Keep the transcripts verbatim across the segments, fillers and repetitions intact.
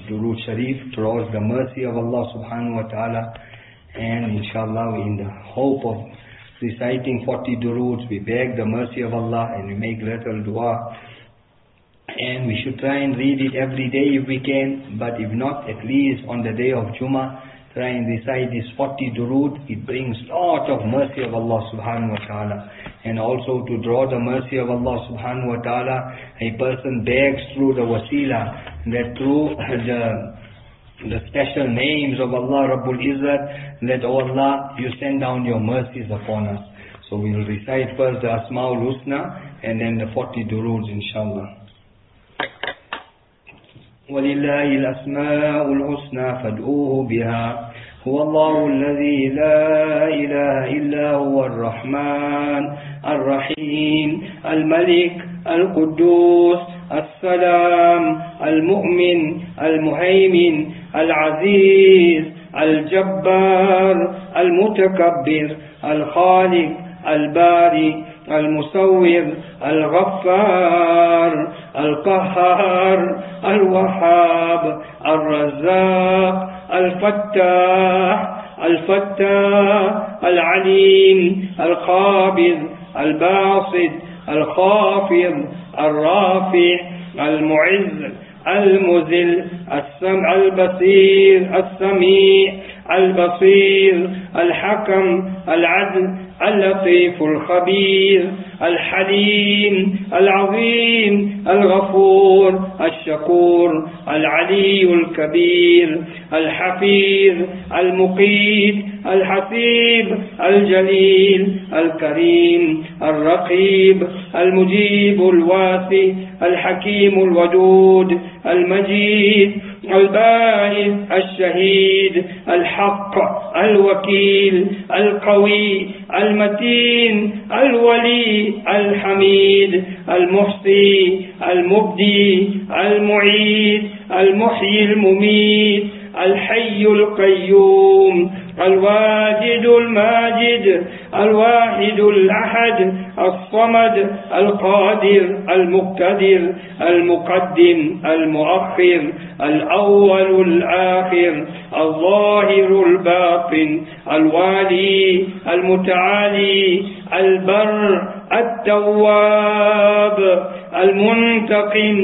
Durood Sharif towards the mercy of Allah subhanahu wa ta'ala. And inshallah, in the hope of reciting forty duroods, we beg the mercy of Allah and we make little dua. And we should try and read it every day if we can, but if not, at least on the day of Jummah, try and recite this forty durood. It brings lot of mercy of Allah subhanahu wa ta'ala. And also to draw the mercy of Allah subhanahu wa ta'ala, a person begs through the wasila, that through the the special names of Allah Rabbul Izzat, that, oh Allah, you send down your mercies upon us. So we will recite first the Asma'ul Husna and then the forty duroods, inshallah. وَلِلَّهِ الْأَسْمَاءُ الْحُسْنَى فَادْعُوهُ بِهَا هُوَ اللَّهُ الَّذِي لَا إِلَهَ إِلَّا هُوَ الرَّحْمَنُ الرَّحِيمُ الْمَلِكُ الْقُدُّوسُ السلام المؤمن المهيمن العزيز الجبار المتكبر الخالق الباري المصور الغفار القهار الوهاب الرزاق الفتاح الفتاح العليم القابض الباسط الخافض الرافع المعز المذل السمع البصير السميع البصير الحكم العدل اللطيف الخبير الحليم العظيم الغفور الشكور العلي الكبير الحفيظ المقيت الحسيب الجليل الكريم الرقيب المجيب الواسع الحكيم الودود المجيد الباعث الشهيد الحق الوكيل القوي المتين الولي الحميد المحصي المبدي المعيد المحيي المميت الحي القيوم الواجد الماجد الواحد الأحد الصمد القادر المقتدر المقدم المؤخر الأول الآخر الظاهر الباطن الوالي المتعالي البر التواب المنتقم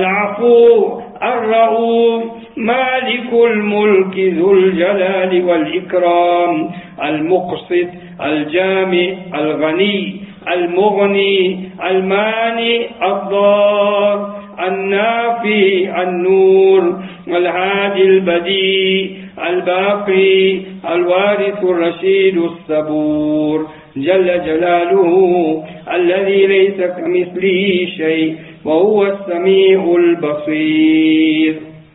العفو الرؤوف مالك الملك ذو الجلال والإكرام المقسط الجامع الغني المغني المانع الضار النافي النور الهادي البديع الباقي الوارث الرشيد الصبور جل جلاله الذي ليس كمثله شيء وهو السميع البصير.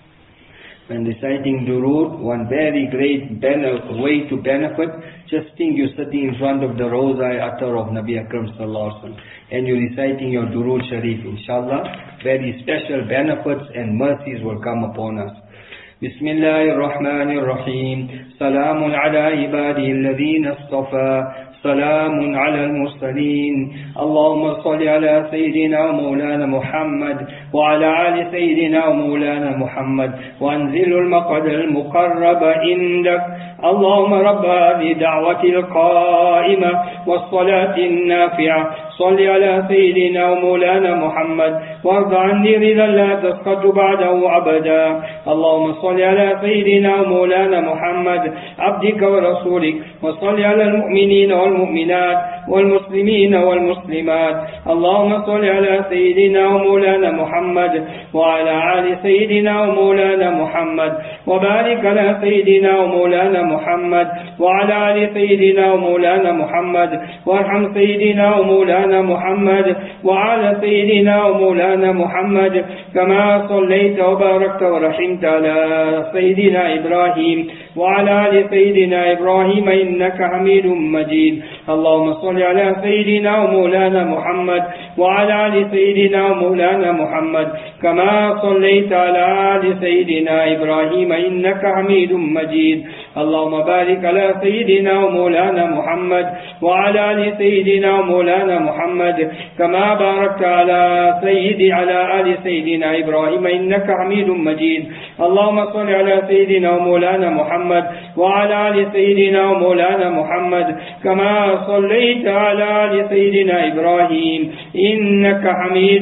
When reciting durood, one very great way to benefit, just think you're sitting in front of the Roza Atar of Nabi Akram sallallahu alaihi wasallam and you're reciting your durood sharif. Inshallah, very special benefits and mercies will come upon us. بسم الله الرحمن الرحيم سلام على عباده الذين اصطفى سلام على المرسلين اللهم صل على سيدنا ومولانا محمد وعلى آل سيدنا ومولانا محمد وانزل المقعد المقرب عندك اللهم رب هذه دعوة القائمة والصلاة النافعة صل على سيدنا ومولانا محمد وارض عني رضا لا تسقط بعده أبدا اللهم صل على سيدنا ومولانا محمد عبدك ورسولك وصل على المؤمنين والمؤمنات والمسلمين والمسلمات اللهم صل على سيدنا ومولانا محمد وعلى آل سيدنا ومولانا محمد وبارك على سيدنا ومولانا محمد وعلى آل سيدنا ومولانا محمد وارحم سيدنا ومولانا محمد وعلى سيدنا ومولانا محمد كما صليت وباركت ورحمت على سيدنا إبراهيم وعلى آل سيدنا إبراهيم إنك حميد مجيد اللهم صل على سيدنا ومولانا محمد وعلى آل سيدنا ومولانا محمد كما صليت على آل سيدنا إبراهيم إنك حميد مجيد اللهم بارك على سيدنا ومولانا محمد وعلى آل سيدنا ومولانا محمد كما باركت على سيدي على آل سيدنا إبراهيم إنك حميد مجيد اللهم صل على سيدنا ومولانا محمد وعلى آل سيدنا ومولانا محمد كما صليت على آل سيدنا إبراهيم إنك حميد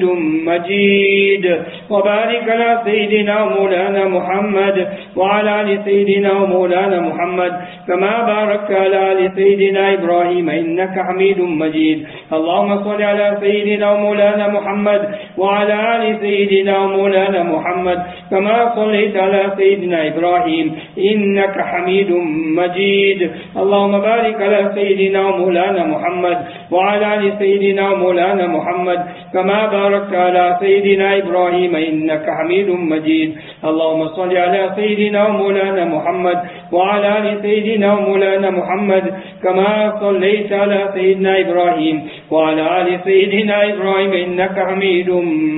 مجيد. وبارك على سيدنا ومولانا محمد وعلى آل سيدنا ومولانا محمد كما باركت على آل سيدنا إبراهيم إنك حميد مجيد. اللهم صل على سيدنا ومولانا محمد وعلى آل سيدنا ومولانا محمد كما صليت على سيدنا إبراهيم إنك حميد مجيد. اللهم بارك على سيدنا ومولانا محمد وعلى آل سيدنا ومولانا محمد كما باركت على سيدنا إبراهيم إنك حميد مجيد. اللهم صل على سيدنا ومولانا محمد وعلى آل سيدنا ومولانا محمد كما صليت على سيدنا إبراهيم وعلى آل سيدنا إبراهيم إنك حميد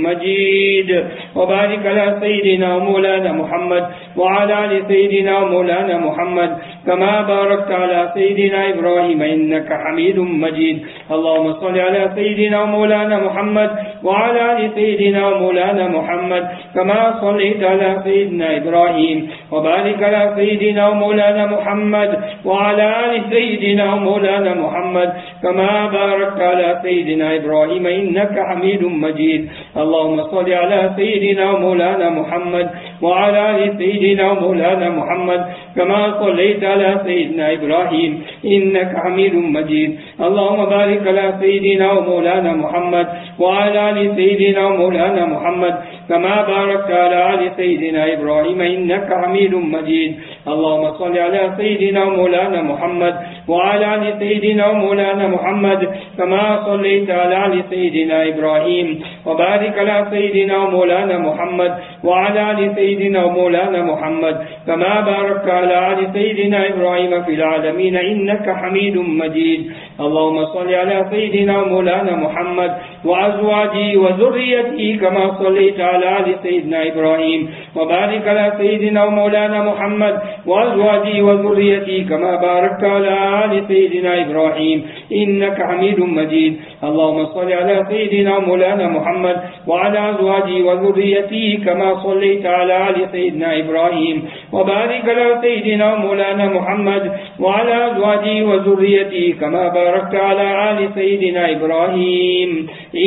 مجيد. وبارك على سيدنا ومولانا محمد وعلى آل سيدنا ومولانا محمد كما باركت على سيدنا إبراهيم إنك حميد مجيد. اللهم صل على سيدنا ومولانا محمد وعلى آل سيدنا ومولانا محمد كما صليت على سيدنا إبراهيم وبارك على سيدنا ومولانا محمد وعلى آل سيدنا ومولانا محمد كما باركت على سيدنا إبراهيم إنك حميد مجيد. اللهم صل على سيدنا ومولانا محمد وعلى آل سيدنا ومولانا محمد كما صليت على سيدنا إبراهيم إنك حميد مجيد. اللهم بارك على سيدنا ومولانا محمد وعلى آل سيدنا ومولانا محمد كما باركت على آل سيدنا إبراهيم إنك حميد مجيد. اللهم صل على سيدنا ومولانا محمد وعلى آل سيدنا ومولانا محمد كما صليت على آل سيدنا إبراهيم وبارك على سيدنا ومولانا محمد وعلى آل سيدنا ومولانا محمد كما باركت على آل سيدنا إبراهيم في العالمين إنك حميد مجيد. اللهم صل على سيدنا ومولانا محمد وأزواجه وذريته كما صليت على آل سيدنا إبراهيم وبارك على سيدنا ومولانا محمد وأزواجه وذريته كما باركت على آل سيدنا إبراهيم إنك حميد مجيد. اللهم صل على سيدنا ومولانا محمد وعلى أزواجه وذريته كما صليت على آل سيدنا إبراهيم وبارك على سيدنا ومولانا محمد وعلى أزواجه وذريته كما باركت على آل سيدنا إبراهيم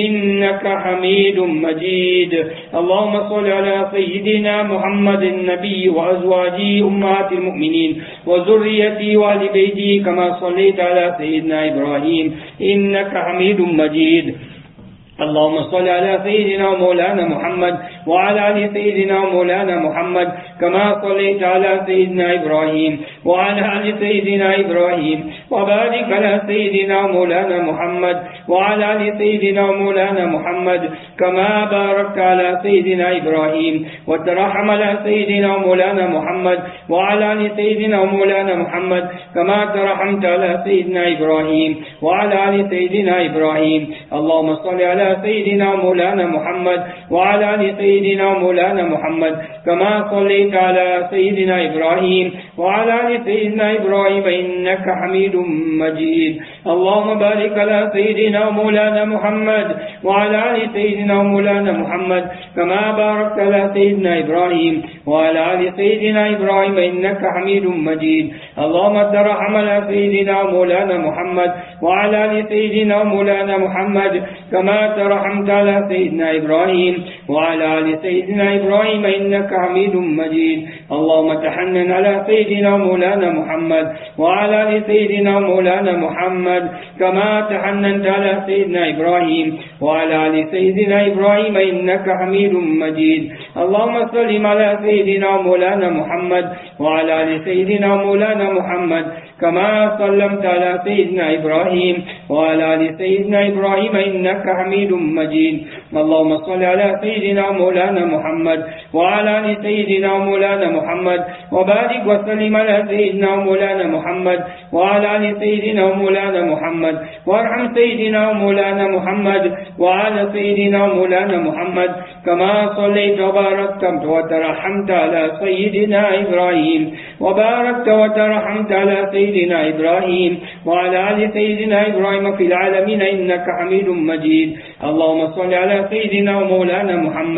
إنك حميد مجيد. اللهم صل على سيدنا محمد النبي وأزواجه أمهات المؤمنين وذريته وآل بيته كما صليت على سيدنا إبراهيم إنك حميد مجيد. اللهم صل على سيدنا ومولانا محمد وعلى آل سيدنا ومولانا محمد كما صليت على سيدنا إبراهيم وعلى آل سيدنا إبراهيم وبارك على سيدنا ومولانا محمد وعلى آل سيدنا ومولانا محمد كما باركت على سيدنا إبراهيم وترحم على سيدنا ومولانا محمد وعلى آل سيدنا ومولانا محمد كما ترحمت على سيدنا إبراهيم وعلى آل سيدنا إبراهيم. اللهم صل على سيدنا ومولانا محمد وعلى آل سيدنا ومولانا محمد كما صليت على سيدنا إبراهيم وعلى آل سيدنا إبراهيم إنك حميد مجيد. اللهم بارك على سيدنا ومولانا محمد وعلى آل سيدنا ومولانا محمد كما باركت على سيدنا إبراهيم وعلى آل سيدنا إبراهيم إنك حميد مجيد. اللهم ترحم على سيدنا ومولانا محمد وعلى آل سيدنا ومولانا محمد كما ترحمت على سيدنا إبراهيم وعلى آل سيدنا إبراهيم إنك حميد مجيد. اللهم تحنن على سيدنا ومولانا محمد وعلى آل سيدنا ومولانا محمد كما تحننت على سيدنا إبراهيم وعلى آل سيدنا إبراهيم إنك حميد مجيد. اللهم سلم على سيدنا ومولانا محمد وعلى آل سيدنا ومولانا محمد كما سلمت على سيدنا إبراهيم وعلى آل سيدنا إبراهيم إنك حميد مجيد. اللهم صل على سيدنا ومولانا محمد وعلى آل سيدنا ومولانا محمد وبارك وسلم على سيدنا ومولانا محمد وعلى آل سيدنا ومولانا محمد وارحم سيدنا ومولانا محمد وعلى سيدنا ومولانا محمد كما صليت وباركت وترحمت على سيدنا إبراهيم وباركت وترحمت على سيدنا إبراهيم وعلى آل سيدنا إبراهيم في العالمين إنك حميد مجيد. اللهم صل على سيدنا ومولانا محمد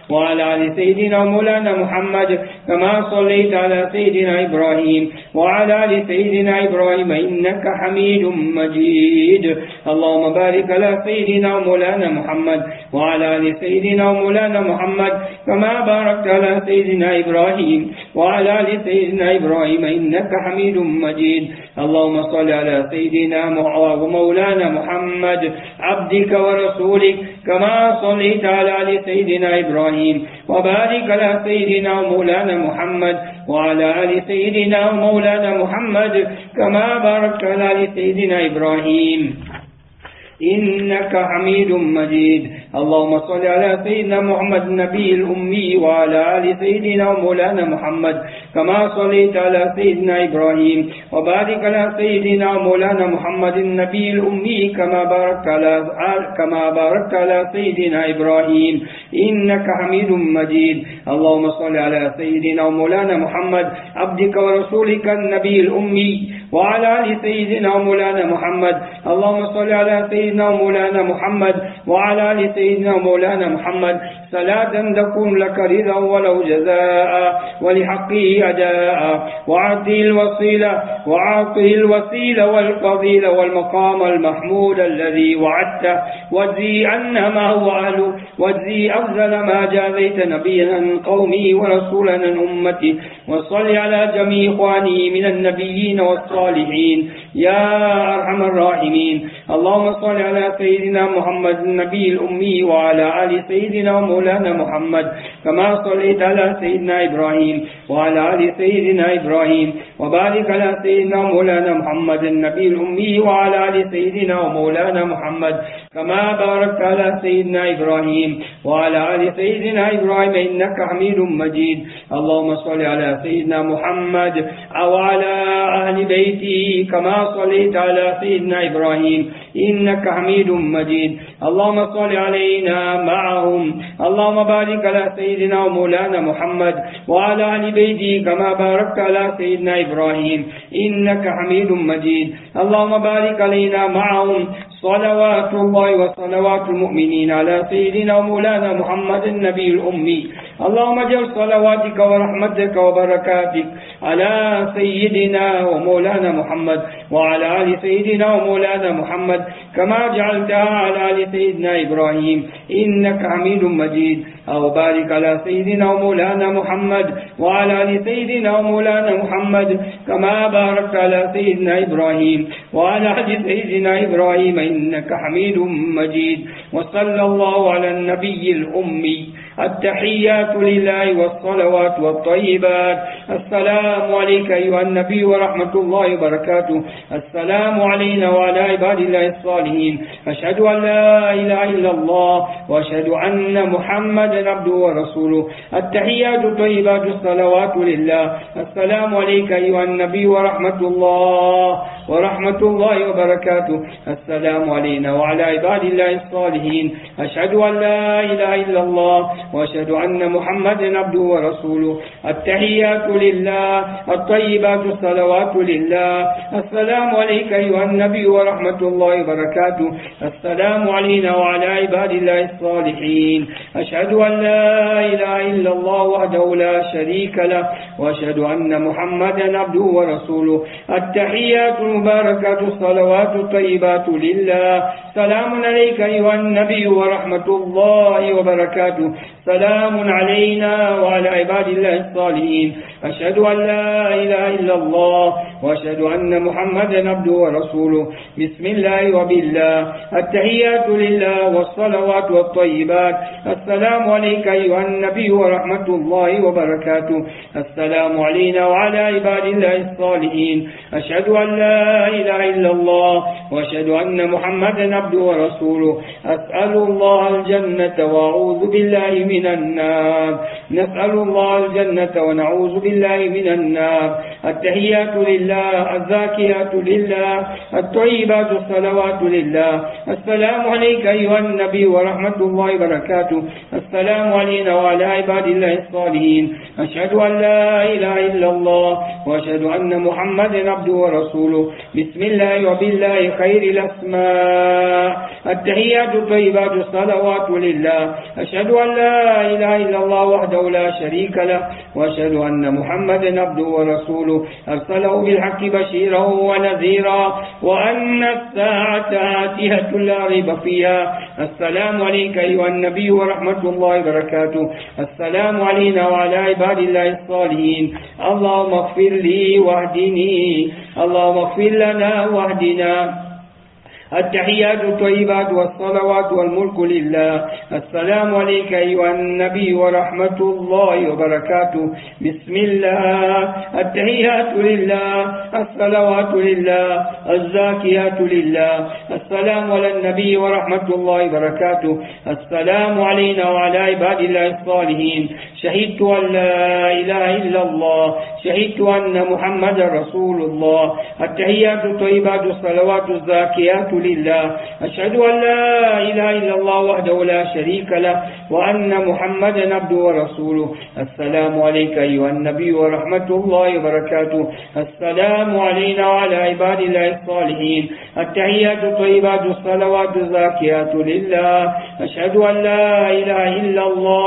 وعلى آل سيدنا مولانا محمد كما صليت على سيدنا إبراهيم وعلى آل سيدنا إبراهيم إنك حميد مجيد. اللهم بارك على سيدنا مولانا محمد وعلى آل سيدنا مولانا محمد كما باركت على سيدنا إبراهيم وعلى آل سيدنا إبراهيم إنك حميد مجيد. اللهم صل على سيدنا ومولانا محمد عبدك ورسولك كما صليت على آل سيدنا إبراهيم وبارك على سيدنا ومولانا محمد وعلى آل سيدنا ومولانا محمد كما باركت على آل سيدنا إبراهيم إنك حميد مجيد. اللهم صل على سيدنا محمد النبي الأمي وعلى آل سيدنا ومولانا محمد كما صليت على سيدنا إبراهيم وبارك على سيدنا ومولانا محمد النبي الأمي كما باركت على كما باركت على سيدنا إبراهيم إنك حميد مجيد. اللهم صل على سيدنا ومولانا محمد عبدك ورسولك النبي الأمي وعلى آل سيدنا ومولانا محمد. اللهم صل على سيدنا ومولانا محمد وعلى آل سيدنا ومولانا محمد صلاة تكون لك رضا ولو جزاء ولحقه أداء وعطه الوسيلة وعطه الوسيلة والفضيلة والمقام المحمود الذي وعدته واجزي أن ما هو أهله واجزي أفضل ما جازيت نبيا عن قومه ورسولا عن أمته وصل على جميع إخوانه من النبيين والصالحين يا أرحم الراحمين. اللهم صل على سيدنا محمد النبي الأمي وعلى آل سيدنا ومولانا محمد كما صليت على سيدنا إبراهيم وعلى آل سيدنا إبراهيم وبارك على سيدنا ومولانا محمد النبي الأمي وعلى آل سيدنا ومولانا محمد كما باركت على سيدنا إبراهيم وعلى آل سيدنا إبراهيم إنك حميد مجيد. اللهم صل على سيدنا محمد وعلى أهل بيته كما صليت على سيدنا إبراهيم إنك حميد مجيد. اللهم صل علينا معهم. اللهم بارك على سيدنا ومولانا محمد وعلى أهل بيته كما باركت على سيدنا إبراهيم إنك حميد مجيد. اللهم بارك علينا معهم صلوات الله وصلوات المؤمنين على سيدنا ومولانا محمد النبي الأمي. اللهم اجعل صلواتك ورحمتك وبركاتك على سيدنا ومولانا محمد وعلى آل سيدنا ومولانا محمد كما جعلتها على آل سيدنا إبراهيم إنك حميد مجيد. أو بارك على سيدنا ومولانا محمد وعلى آل سيدنا ومولانا محمد كما باركت على سيدنا إبراهيم وعلى آل سيدنا إبراهيم إنك حميد مجيد. وصلى الله على النبي الأمي. التحيات لله والصلوات والطيبات. السلام عليك أيها النبي ورحمة الله وبركاته. السلام علينا وعلى عباد الله الصالحين. أشهد أن لا إله إلا الله وأشهد أن محمدا عبده ورسوله. التحيات الطيبات الصلوات لله. السلام عليك أيها النبي ورحمة الله ورحمة الله وبركاته. السلام علينا وعلى عباد الله الصالحين. أشهد أن لا إله إلا الله وأشهد أن محمدا عبده ورسوله. التحيات لله الطيبات الصلوات لله. السلام عليك أيها النبي ورحمة الله وبركاته. السلام علينا وعلى عباد الله الصالحين. أشهد أن لا إله إلا الله وحده لا شريك له وأشهد أن محمدا عبده ورسوله. التحيات المباركات الصلوات الطيبات لله. سلام عليك أيها النبي ورحمة الله وبركاته. سلام علينا وعلى عباد الله الصالحين. أشهد أن لا إله إلا الله وأشهد أن محمدا عبده ورسوله. بسم الله وبالله. التحيات لله والصلوات والطيبات. السلام عليك أيها النبي ورحمة الله وبركاته. السلام علينا وعلى عباد الله الصالحين. أشهد أن لا إله إلا الله وأشهد أن محمدا عبده ورسوله. أسأل الله الجنة وأعوذ بالله من النار. نسأل الله الجنة ونعوذ بالله بالله من النار. التحيات لله، الزاكيات لله، الطيبات الصلوات لله. السلام عليك أيها النبي ورحمة الله وبركاته. السلام علينا وعلى عباد الله الصالحين. أشهد أن لا إله إلا الله وأشهد أن محمدا عبده ورسوله. بسم الله وبالله خير الأسماء. التحيات الطيبات الصلوات لله. أشهد أن لا إله إلا الله وحده لا شريك له وأشهد أن محمدا عبده ورسوله أرسله بالحق بشيرا ونذيرا وأن الساعة آتية لا ريب فيها. السلام عليك أيها النبي ورحمة الله وبركاته. السلام علينا وعلى عباد الله الصالحين. اللهم اغفر لي واهدني، اللهم اغفر لنا واهدنا. التحيات الطيبات والصلوات والملك لله. السلام عليك أيها النبي ورحمة الله وبركاته. بسم الله. التحيات لله، الصلوات لله، الزاكيات لله. السلام على النبي ورحمة الله وبركاته. السلام علينا وعلى عباد الله الصالحين. شهدت أن لا إله إلا الله، شهدت أن محمد رسول الله. التحيات الطيبات الصلوات الزاكيات لله. أشهد أن لا إله إلا الله وحده لا شريك له وأن محمدا عبده ورسوله. السلام عليك أيها النبي ورحمة الله وبركاته. السلام علينا وعلى عباد الله الصالحين. التحيات الطيبات الصلوات الزاكيات لله. أشهد أن لا إله إلا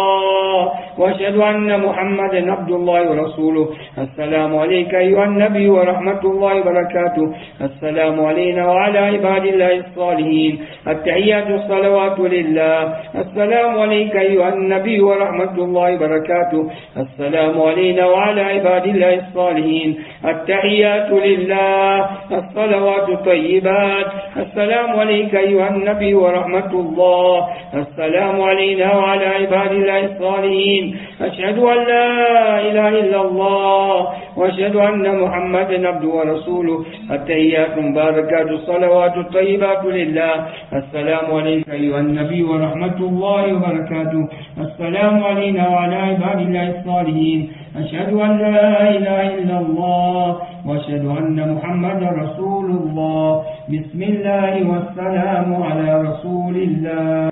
الله وأشهد أن محمدا عبد الله ورسوله. السلام عليك أيها النبي ورحمة الله وبركاته. السلام علينا وعلى عباد الله الصالحين. التحيات الصلوات لله. السلام عليك أيها النبي ورحمة الله وبركاته. السلام علينا وعلى عباد الله الصالحين. التحيات لله، الصلوات الطيبات. السلام عليك أيها النبي ورحمة الله. السلام علينا وعلى عباد الله الصالحين. أشهد أن لا إله إلا الله وأشهد أن محمدا عبده ورسوله. التحيات المباركات الصلوات الطيبات لله. السلام عليك أيها النبي ورحمة الله وبركاته. السلام علينا وعلى عباد الله الصالحين. أشهد أن لا إله إلا الله وأشهد أن محمدا رسول الله. بسم الله والسلام على رسول الله.